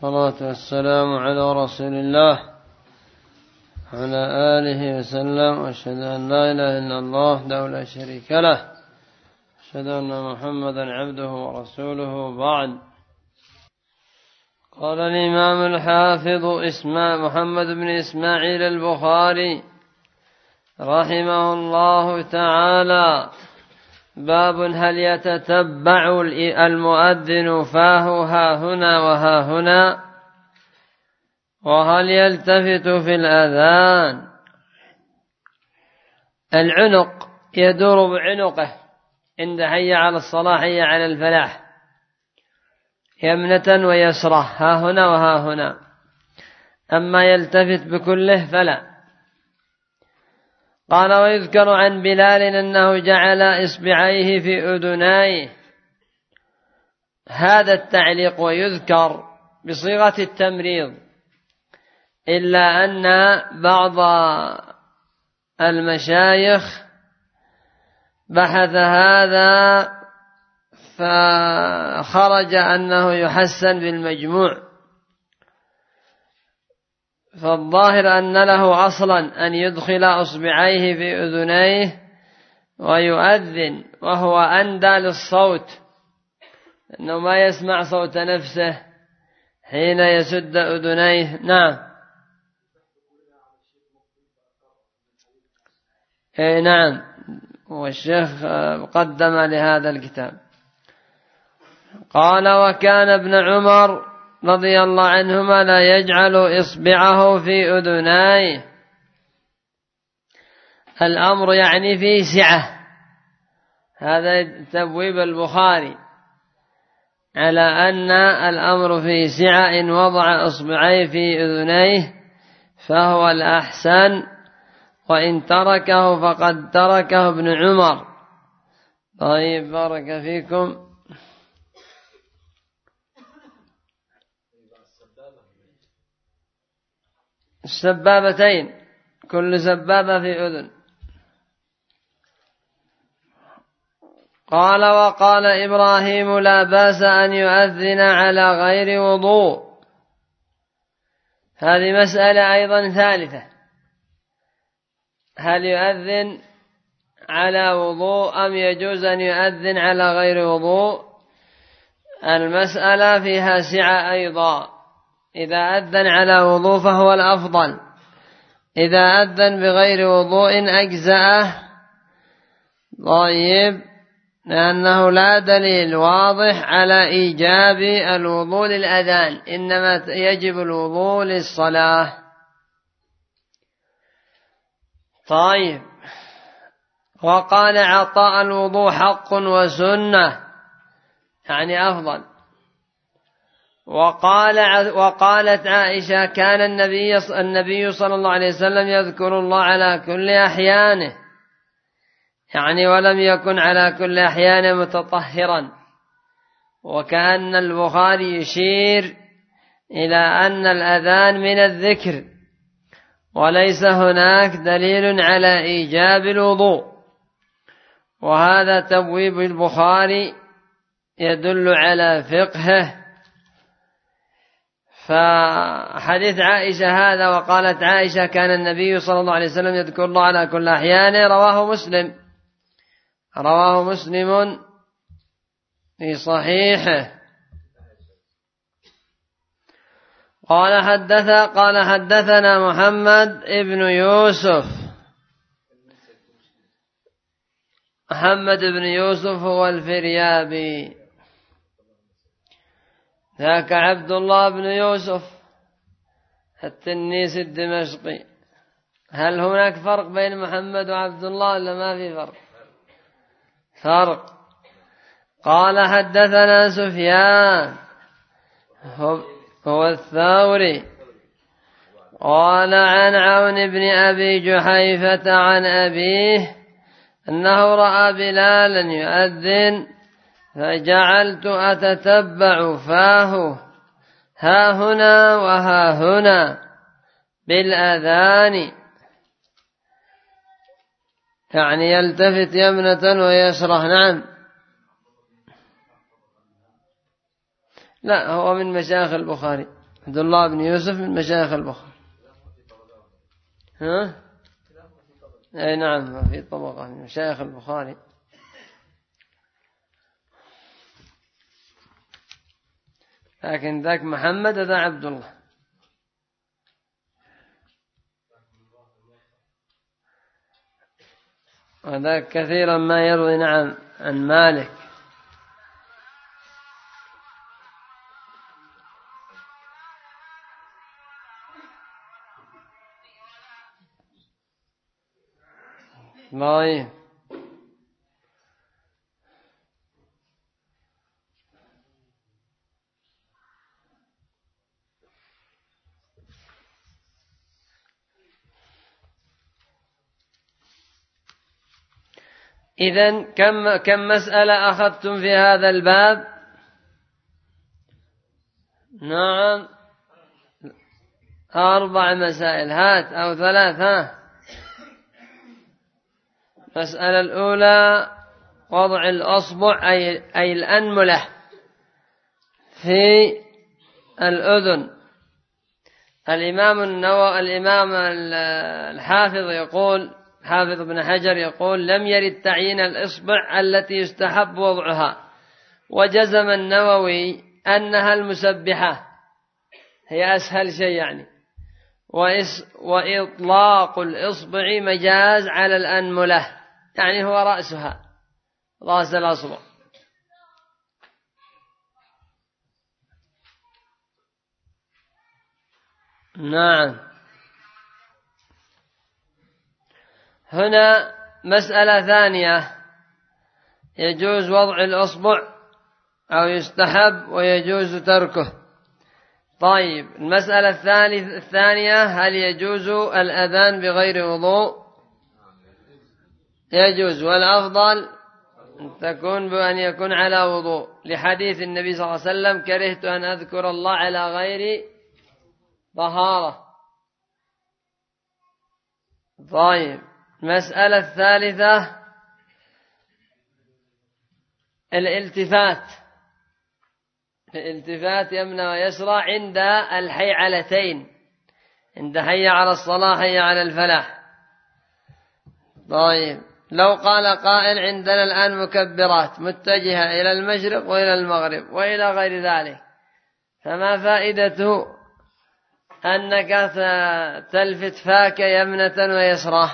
والصلاة والسلام على رسول الله وعلى آله وسلم، وأشهد أن لا إله إلا الله وحده لا شريك له، أشهد أن محمدا عبده ورسوله. بعد، قال الإمام الحافظ محمد بن إسماعيل البخاري رحمه الله تعالى: باب هل يتتبع المؤذن فاه ها هنا وها هنا، وهل يلتفت في الأذان؟ العنق يدور بعنقه عند حي على الصلاة حي على الفلاح، يمنة ويسرة، ها هنا وها هنا. أما يلتفت بكله فلا. قال: ويذكر عن بلال أنه جعل إصبعيه في أذنيه. هذا التعليق ويذكر بصيغة التمريض، إلا أن بعض المشايخ بحث هذا فخرج أنه يحسن بالمجموع، فالظاهر أن له أصلا أن يدخل أصبعيه في أذنيه ويؤذن، وهو أندى للصوت، أنه ما يسمع صوت نفسه حين يسد أذنيه. نعم، نعم، والشيخ قدم لهذا الكتاب. قال: وكان ابن عمر رضي الله عنهما لا يجعل إصبعه في أذنيه. الأمر يعني في سعة، هذا تبويب البخاري على أن الأمر في سعة، إن وضع إصبعيه في أذنيه فهو الأحسن، وإن تركه فقد تركه ابن عمر. طيب، بارك فيكم. السبابتين، كل سبابة في أذن. قال: وقال إبراهيم: لا بأس أن يؤذن على غير وضوء. هذه مسألة أيضا ثالثة، هل يؤذن على وضوء أم يجوز أن يؤذن على غير وضوء؟ المسألة فيها سعة أيضا. إذا أذن على وضوء فهو الأفضل، إذا أذن بغير وضوء أجزأه. طيب، لأنه لا دليل واضح على إيجاب الوضوء للأذان، إنما يجب الوضوء للصلاة. طيب، وقال عطاء: الوضوء حق وسنة، يعني أفضل. وقالت عائشة: كان النبي صلى الله عليه وسلم يذكر الله على كل أحيانه، يعني ولم يكن على كل أحيانه متطهرا. وكأن البخاري يشير إلى أن الأذان من الذكر، وليس هناك دليل على إيجاب الوضوء. وهذا تبويب البخاري يدل على فقهه. فحديث عائشة هذا: وقالت عائشة كان النبي صلى الله عليه وسلم يذكر الله على كل أحيانه، رواه مسلم في صحيحه. قال حدثنا محمد بن يوسف هو الفريابي، ذاك عبد الله بن يوسف التنيسي الدمشقي. هل هناك فرق بين محمد وعبد الله ولا ما في فرق؟ قال: حدثنا سفيان هو الثوري، قال عن عون بن أبي جحيفة عن أبيه أنه رأى بلالا يؤذن، فجعلت أتتبع فاه ها هنا وها هنا بالأذان، يعني يلتفت يمنة ويسرة. نعم، لا، هو من مشايخ البخاري، عبد الله بن يوسف من مشايخ البخاري. ها؟ أي نعم، في طبقة من مشايخ البخاري. لكن ذاك محمد هذا عبد الله. وذاك كثيرا ما يروي نعم عن مالك. طيب إذن كم مسألة أخذتم في هذا الباب؟ نعم 4 مسائل. هات أو 3. المسألة الأولى وضع الأصبع أي الأنملة في الأذن. الإمام الحافظ يقول، حافظ ابن حجر يقول: لم يرد تعيين الإصبع التي يستحب وضعها، وجزم النووي أنها المسبحة، هي أسهل شيء يعني، وإطلاق الإصبع مجاز على الأنملة، يعني هو رأسها، رأس الأصبع. نعم. هنا مسألة ثانية، يجوز وضع الأصبع أو يستحب ويجوز تركه. طيب المسألة الثانية، هل يجوز الأذان بغير وضوء؟ يجوز، والأفضل تكون بأن يكون على وضوء، لحديث النبي صلى الله عليه وسلم: كرهت أن أذكر الله على غير طهارة. طيب المسألة الثالثة الالتفات يمنى ويسرى عند الحيعلتين، عند حي على الصلاة حي على الفلاح. طيب لو قال قائل: عندنا الآن مكبرات متجهة إلى المشرق وإلى المغرب وإلى غير ذلك، فما فائدة أنك تلفت فاك يمنة ويسرى؟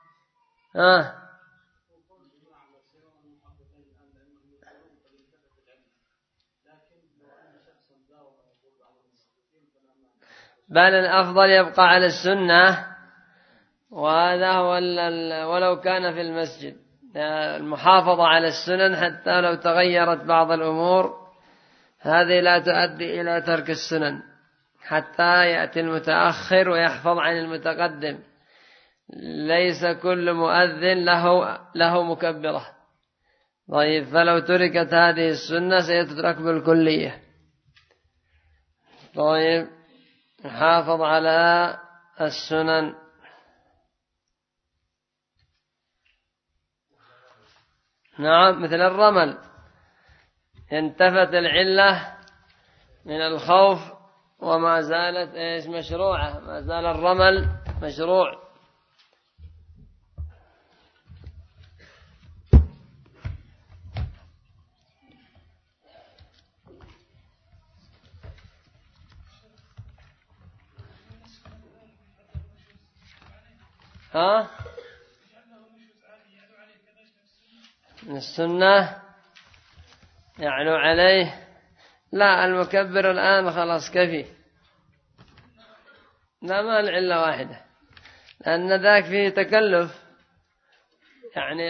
بل الأفضل يبقى على السنة، وهذا هو ولو كان في المسجد، المحافظة على السنن حتى لو تغيرت بعض الأمور، هذه لا تؤدي إلى ترك السنن، حتى يأتي المتأخر ويحفظ عن المتقدم. ليس كل مؤذن له مكبرة. طيب فلو تركت هذه السنة سيترك بالكلية. طيب حافظ على السنن. نعم، مثل الرمل، انتفت العلة من الخوف وما زالت مشروعة، ما زال الرمل مشروع. السنة يعلو عليه؟ لا، المكبر الآن خلاص كفي، لا، ما العلة واحدة، لأن ذاك فيه تكلف، يعني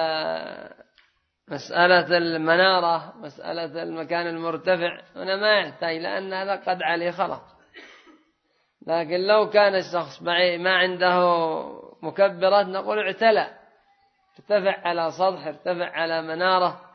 مسألة المنارة، مسألة المكان المرتفع، هنا ما يحتاج، لأن هذا قد عليه خلاص. لكن لو كان الشخص ما عنده مكبرات، نقول ارتفع على سطح، ارتفع على منارة،